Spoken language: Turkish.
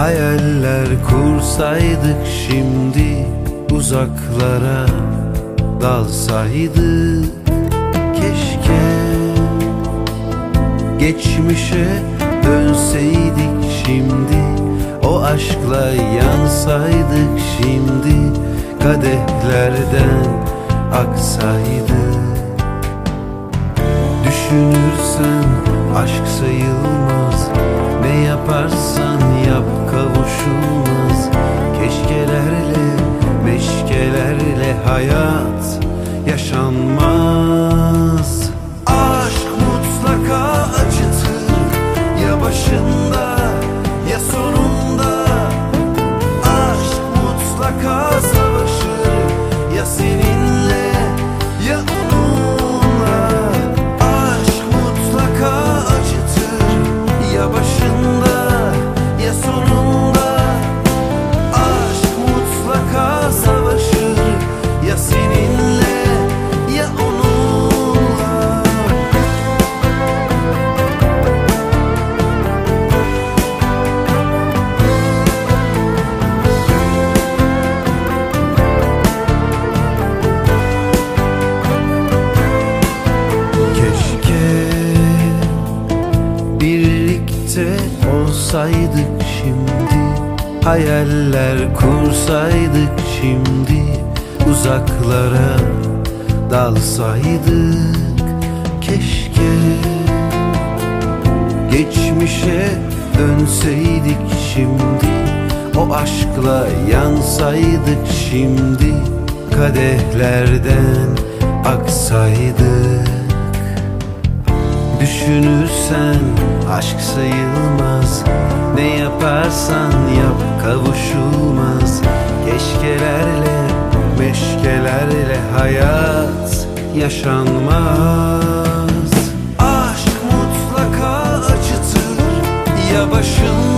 Hayaller kursaydık şimdi, uzaklara dalsaydık keşke. Geçmişe dönseydik şimdi, o aşkla yansaydık şimdi, kadehlerden aksaydık. Düşünürsen aşk sayılmaz, ne yaparsan yap kavuşulmaz. Keşkelerle, meşkelerle hayat yaşanmaz. Aşk mutlaka acıtır, ya başında ya sonunda. Aşk mutlaka savaşır, ya seninle ya onunla. Aşk mutlaka acıtır, ya başında ya sonunda. Aşk mutlaka savaşır, ya seninle ya onunla. Keşke birlikte olsaydık şimdi, hayaller kursaydık şimdi, uzaklara dalsaydık keşke. Geçmişe dönseydik şimdi, o aşkla yansaydık şimdi, kadehlerden aksaydık. Düşünürsen aşk sayılmaz, ne yaparsan yap kavuşulmaz. Keşkelerle, meşkelerle hayat yaşanmaz. Aşk mutlaka acıtır, ya başında